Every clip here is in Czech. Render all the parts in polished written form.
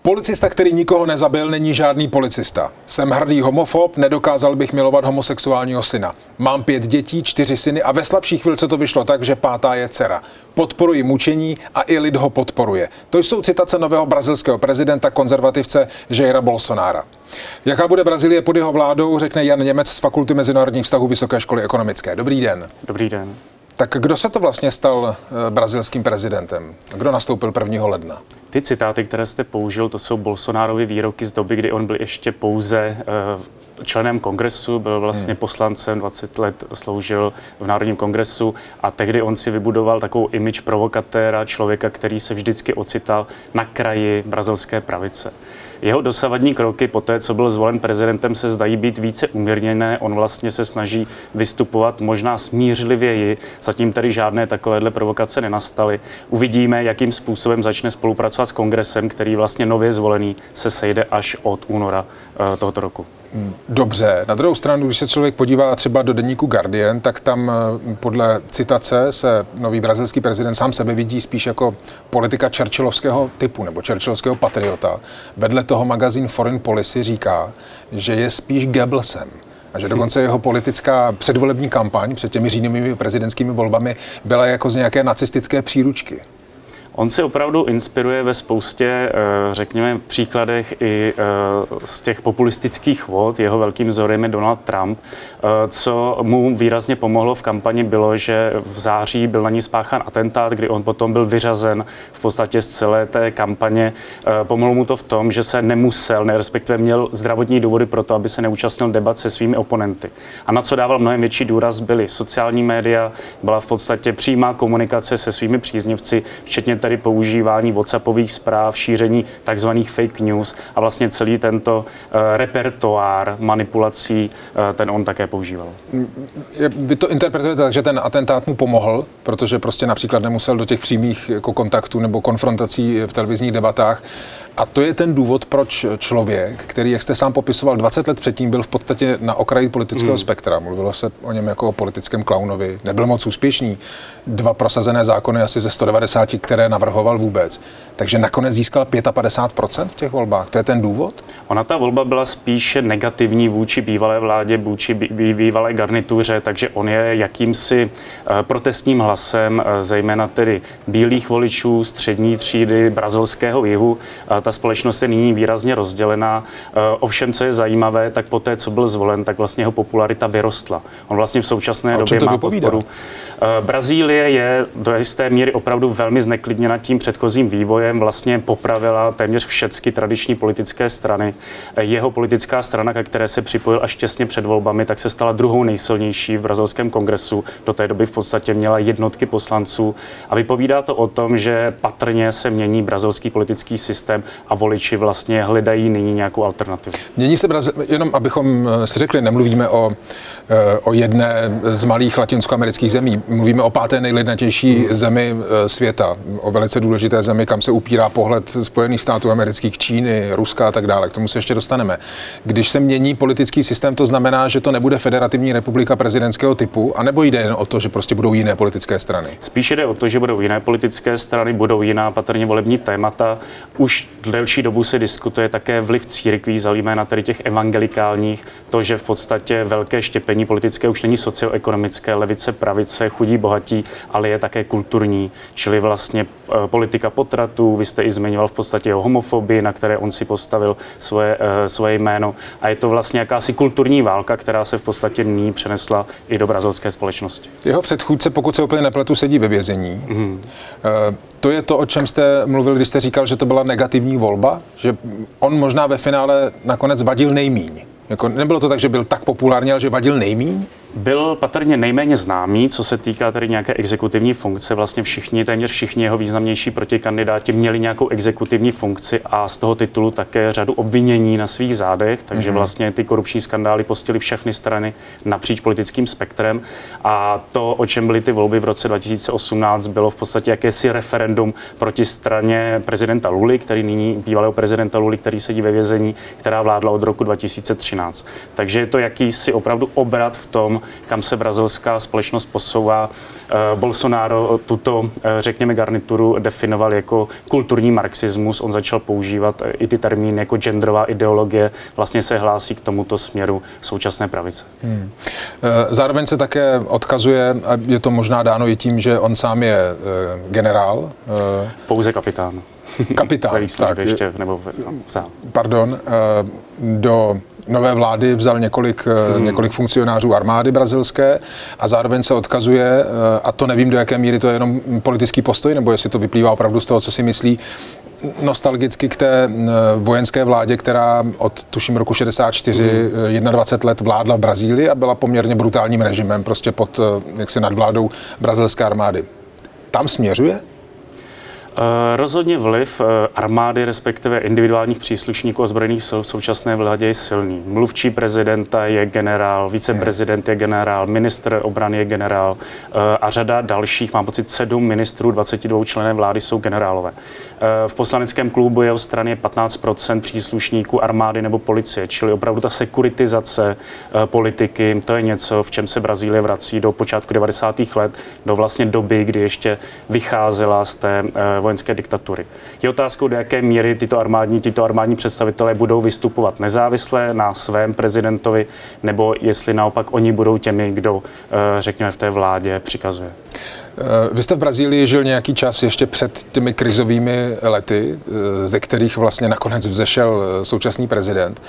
Policista, který nikoho nezabil, není žádný policista. Jsem hrdý homofob, nedokázal bych milovat homosexuálního syna. Mám 5 dětí, 4 syny a ve slabší chvilce to vyšlo tak, že 5. je dcera. Podporuji mučení a i lid ho podporuje. To jsou citace nového brazilského prezidenta, konzervativce Jaira Bolsonára. Jaká bude Brazílie pod jeho vládou, řekne Jan Němec z Fakulty mezinárodních vztahů Vysoké školy ekonomické. Dobrý den. Dobrý den. Tak kdo se to vlastně stal brazilským prezidentem? Kdo nastoupil 1. ledna? Ty citáty, které jste použil, to jsou Bolsonárovy výroky z doby, kdy on byl ještě pouze členem kongresu, byl vlastně poslancem, 20 let sloužil v Národním kongresu a tehdy on si vybudoval takovou image provokatéra, člověka, který se vždycky ocital na kraji brazilské pravice. Jeho dosavadní kroky po té, co byl zvolen prezidentem, se zdají být více umírněné. On vlastně se snaží vystupovat možná smířlivěji, zatím tady žádné takovéhle provokace nenastaly. Uvidíme, jakým způsobem začne spolupracovat s kongresem, který vlastně nově zvolený se sejde až od února tohoto roku. Dobře. Na druhou stranu, když se člověk podívá třeba do deníku Guardian, tak tam podle citace se nový brazilský prezident sám sebe vidí spíš jako politika churchillovského typu nebo churchillovského patriota. Vedle toho magazín Foreign Policy říká, že je spíš Goebbelsem. A že dokonce jeho politická předvolební kampaň před těmi říjnovými prezidentskými volbami byla jako z nějaké nacistické příručky. On se opravdu inspiruje ve spoustě, řekněme, příkladech i z těch populistických vod. Jeho velkým vzorem je Donald Trump. Co mu výrazně pomohlo v kampani bylo, že v září byl na ní spáchán atentát, kdy on potom byl vyřazen v podstatě z celé té kampaně. Pomohlo mu to v tom, že se nemusel, respektive měl zdravotní důvody pro to, aby se neúčastnil debat se svými oponenty. A na co dával mnohem větší důraz byly sociální média, byla v podstatě přímá komunikace se svými příznivci, včetně tady používání WhatsAppových zpráv, šíření takzvaných fake news a vlastně celý tento repertoár manipulací, ten on také používal. Vy to interpretujete tak, že ten atentát mu pomohl, protože prostě například nemusel do těch přímých jako kontaktů nebo konfrontací v televizních debatách. A to je ten důvod, proč člověk, který, jak jste sám popisoval, 20 let předtím byl v podstatě na okraji politického spektra. Mluvilo se o něm jako o politickém klaunovi. Nebyl moc úspěšný. 2 prosazené zákony asi ze 190, které navrhoval vůbec. Takže nakonec získal 55% v těch volbách. To je ten důvod? Ona ta volba byla spíše negativní vůči bývalé vládě, vůči bývalé garnituře, takže on je jakýmsi protestním hlasem, zejména tedy bílých voličů, střední třídy, brazilského jihu. Ta společnost je nyní výrazně rozdělená. Ovšem, co je zajímavé, tak poté, co byl zvolen, tak vlastně jeho popularita vyrostla. On vlastně v současné době má podporu. Brazílie je do jisté míry opravdu velmi zneklidněna tím předchozím vývojem, vlastně popravila téměř všechny tradiční politické strany. Jeho politická strana, ke které se připojil až těsně před volbami, tak se stala druhou nejsilnější v brazilském kongresu. Do té doby v podstatě měla jednotky poslanců a vypovídá to o tom, že patrně se mění brazilský politický systém a voliči vlastně hledají nyní nějakou alternativu. Mění se jenom abychom si řekli, nemluvíme o jedné z malých latinskoamerických zemí, mluvíme o 5. nejlidnatější zemi světa, o velice důležité zemi, kam se upírá pohled Spojených států amerických, Číny, Ruska a tak dále. K tomu se ještě dostaneme. Když se mění politický systém, to znamená, že to nebude federativní republika prezidentského typu, anebo jde jen o to, že prostě budou jiné politické strany? Spíše jde o to, že budou jiné politické strany, budou jiná patrně volební témata. Už delší dobu se diskutuje také vliv církví, zejména tedy těch evangelikálních, to, že v podstatě velké štěpení politické už není socioekonomické, levice, pravice, chudí, bohatí, ale je také kulturní, čili vlastně politika potratů, vy jste i zmiňoval v podstatě o homofobii, na které on si postavil svoje jméno a je to vlastně jakási kulturní válka, která se v podstatě nyní přenesla i do brazilské společnosti. Jeho předchůdce, pokud se úplně nepletu, sedí ve vězení. To je to, o čem jste mluvil, když jste říkal, že to byla negativní volba, že on možná ve finále nakonec vadil nejmíň. Jako nebylo to tak, že byl tak populární, ale že vadil nejmíň? Byl patrně nejméně známý, co se týká tedy nějaké exekutivní funkce. Vlastně téměř všichni jeho významnější protikandidáti měli nějakou exekutivní funkci a z toho titulu také řadu obvinění na svých zádech, takže vlastně ty korupční skandály postihly všechny strany napříč politickým spektrem a to, o čem byly ty volby v roce 2018, bylo v podstatě jakési referendum proti straně prezidenta Luly, bývalého prezidenta Luly, který sedí ve vězení, která vládla od roku 2013. Takže je to jakýsi opravdu obrat v tom, kam se brazilská společnost posouvá. Bolsonaro tuto, řekněme, garnituru definoval jako kulturní marxismus. On začal používat i ty termíny jako genderová ideologie, vlastně se hlásí k tomuto směru současné pravice. Zároveň se také odkazuje, a je to možná dáno i tím, že on sám je generál. Pouze kapitán. Kapitán, tak. Ještě, nebo sám. Pardon, do nové vlády vzal několik funkcionářů armády brazilské a zároveň se odkazuje, a to nevím, do jaké míry to je jenom politický postoj, nebo jestli to vyplývá opravdu z toho, co si myslí, nostalgicky k té vojenské vládě, která od tuším roku 64 21 let vládla v Brazílii a byla poměrně brutálním režimem, prostě pod jaksi nadvládou brazilské armády. Tam směřuje? Rozhodně vliv armády, respektive individuálních příslušníků ozbrojených sil v současné vládě je silný. Mluvčí prezidenta je generál, viceprezident je generál, ministr obrany je generál a řada dalších, mám pocit 7 ministrů, 22 členů vlády jsou generálové. V poslaneckém klubu jeho strany je 15% příslušníků armády nebo policie, čili opravdu ta sekuritizace politiky, to je něco, v čem se Brazílie vrací do počátku 90. let, do vlastně doby, kdy ještě vycházela z té vojenské diktatury. Je otázkou, do jaké míry tyto armádní představitelé budou vystupovat nezávisle na svém prezidentovi, nebo jestli naopak oni budou těmi, kdo, řekněme, v té vládě přikazuje. Vy jste v Brazílii žil nějaký čas ještě před těmi krizovými lety, ze kterých vlastně nakonec vzešel současný prezident.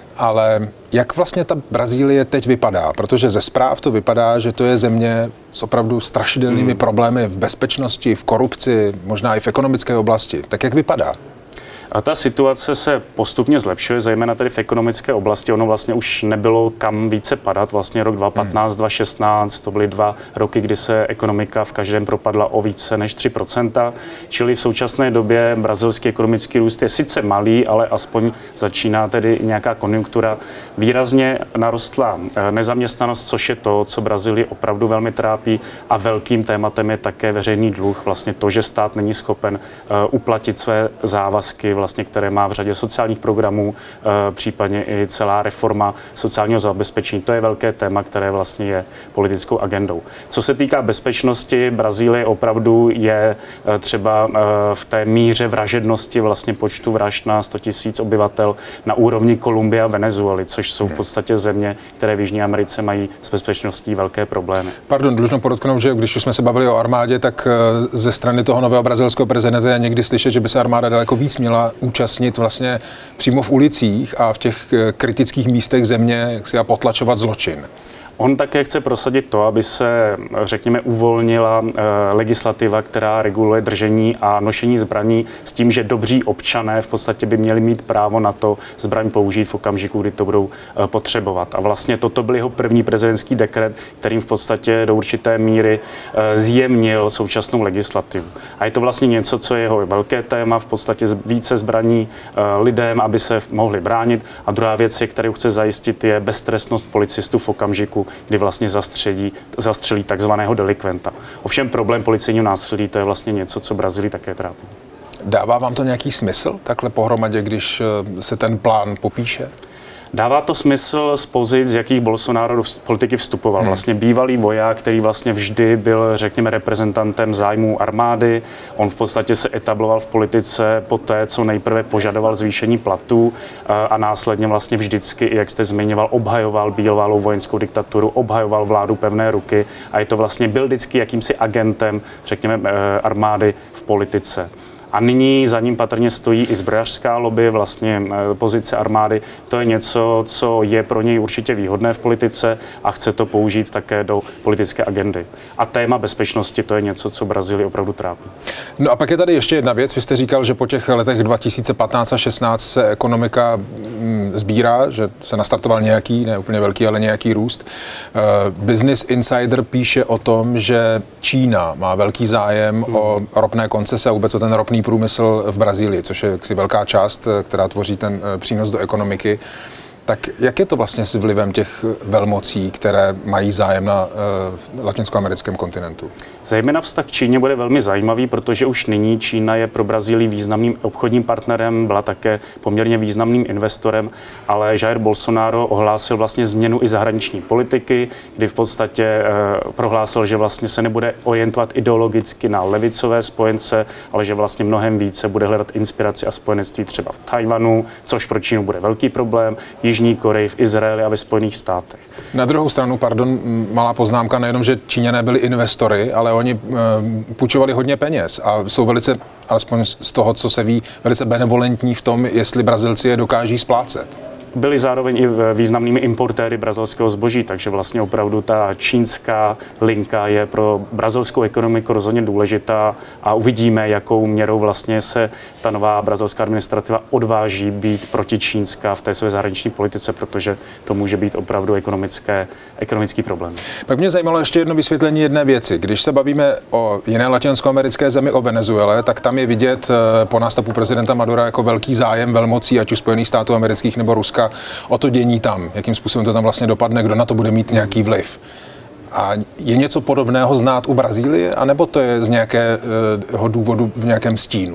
Ale jak vlastně ta Brazílie teď vypadá? Protože ze zpráv to vypadá, že to je země s opravdu strašidelnými problémy v bezpečnosti, v korupci, možná i v ekonomické oblasti. Tak jak vypadá? A ta situace se postupně zlepšuje, zejména tedy v ekonomické oblasti. Ono vlastně už nebylo kam více padat. Vlastně rok 2015, 2016, to byly 2 roky, kdy se ekonomika v každém propadla o více než 3%. Čili v současné době brazilský ekonomický růst je sice malý, ale aspoň začíná tedy nějaká konjunktura. Výrazně narostla nezaměstnanost, což je to, co Brazílii opravdu velmi trápí. A velkým tématem je také veřejný dluh. Vlastně to, že stát není schopen uplatit své závazky, vlastně, které má v řadě sociálních programů, případně i celá reforma sociálního zabezpečení. To je velké téma, které vlastně je politickou agendou. Co se týká bezpečnosti, Brazílie opravdu je třeba v té míře vražednosti, vlastně počtu vražd na 100 000 obyvatel na úrovni Kolumbie a Venezuely, což jsou v podstatě země, které v Jižní Americe mají s bezpečností velké problémy. Pardon, dlužno podotknout, že když už jsme se bavili o armádě, tak ze strany toho nového brazilského prezidenta je někdy slyšet, že by se armáda daleko víc měla účastnit vlastně přímo v ulicích a v těch kritických místech země, jak si potlačovat zločin. On také chce prosadit to, aby se, řekněme, uvolnila legislativa, která reguluje držení a nošení zbraní s tím, že dobří občané v podstatě by měli mít právo na to zbraň použít v okamžiku, kdy to budou potřebovat. A vlastně toto byl jeho první prezidentský dekret, kterým v podstatě do určité míry zjemnil současnou legislativu. A je to vlastně něco, co je jeho velké téma, v podstatě více zbraní lidem, aby se mohli bránit. A druhá věc, kterou chce zajistit, je beztrestnost policistů v okamžiku, kdy vlastně zastřelí takzvaného delikventa. Ovšem problém policejního násilí, to je vlastně něco, co Brazílii také trápí. Dává vám to nějaký smysl takhle pohromadě, když se ten plán popíše? Dává to smysl z pozic, z jakých Bolsonaro do politiky vstupoval. Vlastně bývalý voják, který vlastně vždy byl, řekněme, reprezentantem zájmů armády. On v podstatě se etabloval v politice poté, co nejprve požadoval zvýšení platů a následně vlastně vždycky, jak jste zmiňoval, obhajoval bývalou vojenskou diktaturu, obhajoval vládu pevné ruky a je to vlastně byl vždycky jakýmsi agentem, řekněme, armády v politice. A nyní za ním patrně stojí i zbrojařská lobby, vlastně pozice armády. To je něco, co je pro něj určitě výhodné v politice a chce to použít také do politické agendy. A téma bezpečnosti, to je něco, co Brazílii opravdu trápí. No a pak je tady ještě jedna věc. Vy jste říkal, že po těch letech 2015 a 16 se ekonomika sbírá, že se nastartoval nějaký, ne úplně velký, ale nějaký růst. Business Insider píše o tom, že Čína má velký zájem o ropné koncese a vůbec o ten ropný průmysl v Brazílii, což je jaksi velká část, která tvoří ten přínos do ekonomiky. Tak jak je to vlastně s vlivem těch velmocí, které mají zájem na latinskoamerickém kontinentu? Zejména vztah k Číně bude velmi zajímavý, protože už nyní Čína je pro Brazílii významným obchodním partnerem, byla také poměrně významným investorem, ale Jair Bolsonaro ohlásil vlastně změnu i zahraniční politiky, kdy v podstatě prohlásil, že vlastně se nebude orientovat ideologicky na levicové spojence, ale že vlastně mnohem více bude hledat inspiraci a spojenectví třeba v Tchaj-wanu, což pro Čínu bude velký problém, Jižní Koreji, v Izraeli a ve Spojených státech. Na druhou stranu, malá poznámka, nejenom, že Číňané byli investory, ale oni půjčovali hodně peněz a jsou velice, alespoň z toho, co se ví, velice benevolentní v tom, jestli Brazilci je dokáží splácet. Byli zároveň i významnými importéry brazilského zboží, takže vlastně opravdu ta čínská linka je pro brazilskou ekonomiku rozhodně důležitá a uvidíme, jakou měrou vlastně se ta nová brazilská administrativa odváží být protičínská v té své zahraniční politice, protože to může být opravdu ekonomický problém. Pak mě zajímalo ještě jedno vysvětlení jedné věci. Když se bavíme o jiné latinskoamerické zemi, o Venezuele, tak tam je vidět po nástupu prezidenta Madura jako velký zájem velmocí, ať už Spojených států amerických nebo Ruska, o to dění tam, jakým způsobem to tam vlastně dopadne, kdo na to bude mít nějaký vliv. A je něco podobného znát u Brazílie, anebo to je z nějakého důvodu v nějakém stínu?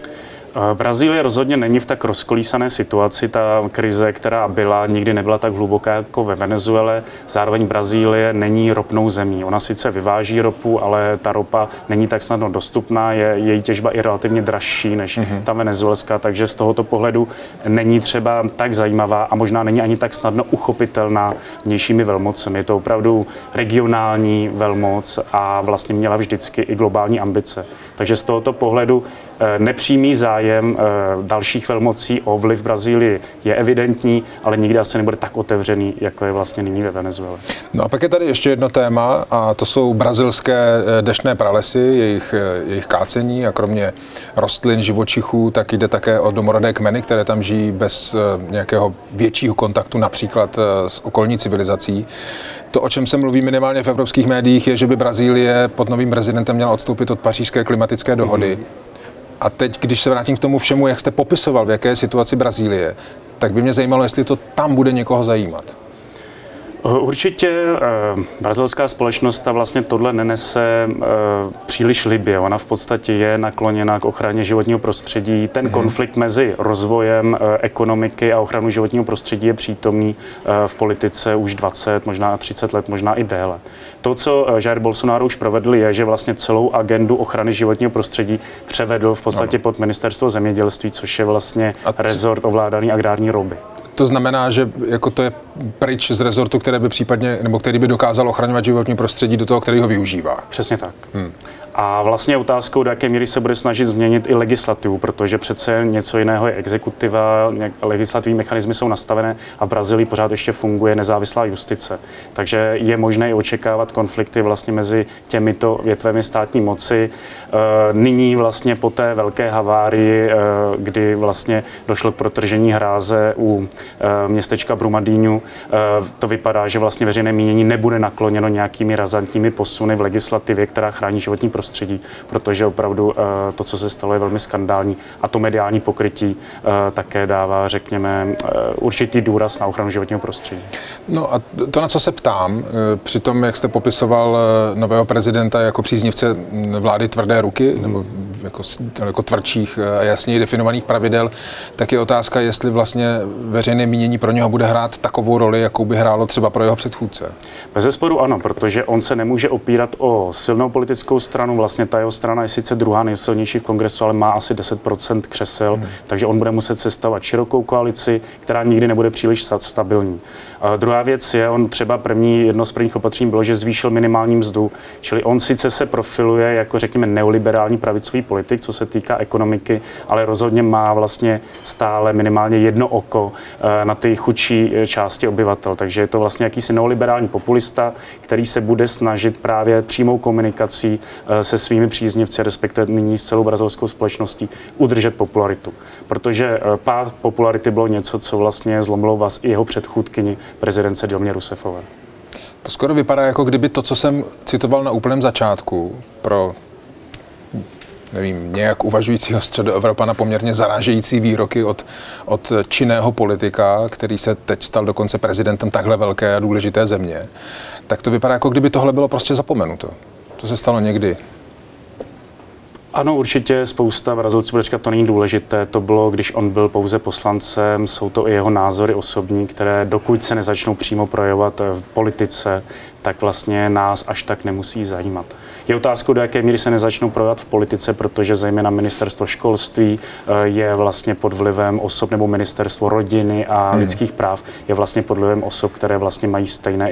Brazílie rozhodně není v tak rozkolísané situaci. Ta krize, která byla, nikdy nebyla tak hluboká jako ve Venezuele. Zároveň Brazílie není ropnou zemí. Ona sice vyváží ropu, ale ta ropa není tak snadno dostupná. Její těžba i relativně dražší než ta venezuelská, takže z tohoto pohledu není třeba tak zajímavá a možná není ani tak snadno uchopitelná vnějšími velmocemi. Je to opravdu regionální velmoc a vlastně měla vždycky i globální ambice. Takže z tohoto pohledu nepřímý zájem dalších velmocí o vliv Brazílii je evidentní, ale nikdy asi nebude tak otevřený, jako je vlastně nyní ve Venezuele. No a pak je tady ještě jedno téma a to jsou brazilské deštné pralesy, jejich kácení a kromě rostlin, živočichů, tak jde také o domorodé kmeny, které tam žijí bez nějakého většího kontaktu například s okolní civilizací. To, o čem se mluví minimálně v evropských médiích, je, že by Brazílie pod novým prezidentem měla odstoupit od Pařížské klimatické dohody. A teď, když se vrátím k tomu všemu, jak jste popisoval, v jaké je situaci Brazílie, tak by mě zajímalo, jestli to tam bude někoho zajímat. Určitě brazilská společnost ta vlastně tohle nenese příliš libě. Ona v podstatě je nakloněna k ochraně životního prostředí. Ten konflikt mezi rozvojem ekonomiky a ochranou životního prostředí je přítomný v politice už 20, možná 30 let, možná i déle. To, co Jair Bolsonaro už provedl, je, že vlastně celou agendu ochrany životního prostředí převedl v podstatě pod ministerstvo zemědělství, což je vlastně rezort ovládaný agrární lobby. To znamená, že jako to je pryč z rezortu, který by dokázal ochraňovat životní prostředí do toho, který ho využívá. Přesně tak. A vlastně otázkou, do jaké míry se bude snažit změnit i legislativu, protože přece něco jiného je exekutiva, legislativní mechanismy jsou nastavené a v Brazílii pořád ještě funguje nezávislá justice. Takže je možné i očekávat konflikty vlastně mezi těmito větvemi státní moci. Nyní vlastně po té velké havárii, kdy vlastně došlo k protržení hráze u městečka Brumadinho, to vypadá, že vlastně veřejné mínění nebude nakloněno nějakými razantními posuny v legislativě, která chrání životní prostředí, protože opravdu to, co se stalo, je velmi skandální a to mediální pokrytí také dává, řekněme, určitý důraz na ochranu životního prostředí. No a to, na co se ptám, při tom, jak jste popisoval nového prezidenta jako příznivce vlády tvrdé ruky, nebo jako tvrdších a jasněji definovaných pravidel, tak je otázka, jestli vlastně veřejné mínění pro něho bude hrát takovou roli, jakou by hrálo třeba pro jeho předchůdce. Bezesporu ano, protože on se nemůže opírat o silnou politickou stranu. Vlastně ta jeho strana je sice druhá nejsilnější v kongresu, ale má asi 10% křesel, takže on bude muset sestavovat širokou koalici, která nikdy nebude příliš stabilní. Druhá věc je, on třeba jedno z prvních opatření bylo, že zvýšil minimální mzdu, čili on sice se profiluje jako, řekněme, neoliberální pravicový politik, co se týká ekonomiky, ale rozhodně má vlastně stále minimálně jedno oko na ty chudší části obyvatel. Takže je to vlastně jakýsi neoliberální populista, který se bude snažit právě přímou komunikací se svými příznivci, respektive nyní s celou brazilskou společností, udržet popularitu. Protože pád popularity bylo něco, co vlastně zlomilo vaz i jeho předchůdkyni, prezidentce Dilmě Rousseffové. To skoro vypadá, jako kdyby to, co jsem citoval na úplném začátku, pro nevím, nějak uvažujícího Středoevropana poměrně zarážející výroky od činného politika, který se teď stal dokonce prezidentem takhle velké a důležité země, tak to vypadá, jako kdyby tohle bylo prostě zapomenuto. To se stalo někdy. Ano, určitě spousta Brazilců bude říkat, to není důležité, to bylo, když on byl pouze poslancem, jsou to i jeho názory osobní, které dokud se nezačnou přímo projevovat v politice, tak vlastně nás až tak nemusí zajímat. Je otázkou, do jaké míry se nezačnou projevovat v politice, protože zejména ministerstvo školství je vlastně pod vlivem osob, nebo ministerstvo rodiny a lidských práv je vlastně pod vlivem osob, které vlastně mají stejná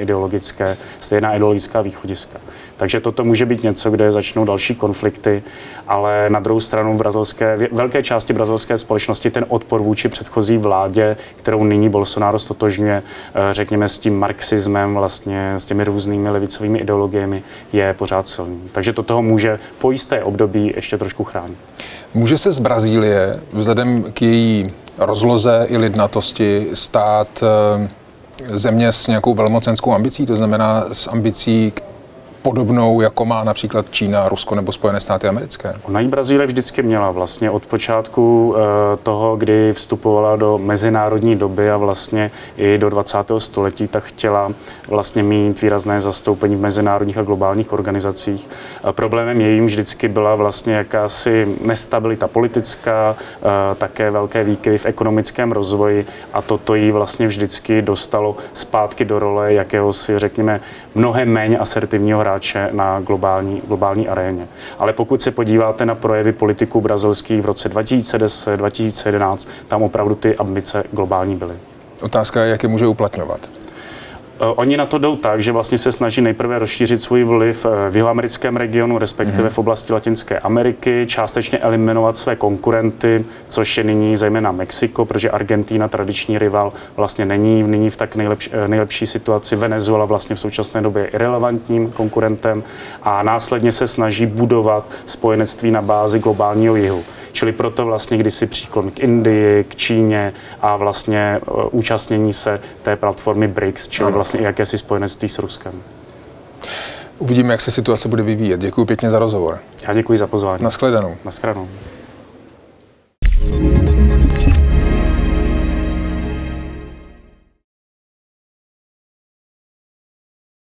ideologická východiska. Takže toto může být něco, kde začnou další konflikty, ale na druhou stranu velké části brazilské společnosti ten odpor vůči předchozí vládě, kterou nyní Bolsonaro stotožňuje, řekněme, s tím marxismem, vlastně s těmi různými levicovými ideologiemi, je pořád silný. Takže to toho může po jisté období ještě trošku chránit. Může se z Brazílie vzhledem k její rozloze i lidnatosti stát země s nějakou velmocenskou ambicí, to znamená s ambicí podobnou, jako má například Čína, Rusko nebo Spojené státy americké? Ona ji Brazílie vždycky měla vlastně od počátku toho, kdy vstupovala do mezinárodní doby a vlastně i do 20. století, tak chtěla vlastně mít výrazné zastoupení v mezinárodních a globálních organizacích. Problémem jejím vždycky byla vlastně jakási nestabilita politická, také velké výkyvy v ekonomickém rozvoji a toto jí vlastně vždycky dostalo zpátky do role jakéhosi, řekněme, mnohem méně asertivního hráče na globální aréně. Ale pokud se podíváte na projevy politiků brazilských v roce 2010, 2011, tam opravdu ty ambice globální byly. Otázka je, jak je může uplatňovat. Oni na to jdou tak, že vlastně se snaží nejprve rozšířit svůj vliv v jihoamerickém regionu, respektive v oblasti Latinské Ameriky, částečně eliminovat své konkurenty, což je nyní zejména Mexiko, protože Argentína, tradiční rival, vlastně není nyní v tak nejlepší situaci. Venezuela vlastně v současné době je irelevantním konkurentem a následně se snaží budovat spojenectví na bázi globálního jihu. Čili proto vlastně kdysi příklon k Indii, k Číně a vlastně účastnění se té platformy BRICS, čili vlastně i jakési spojenectví s Ruskem. Uvidíme, jak se situace bude vyvíjet. Děkuji pěkně za rozhovor. Já děkuji za pozvání. Nashledanou. Nashledanou.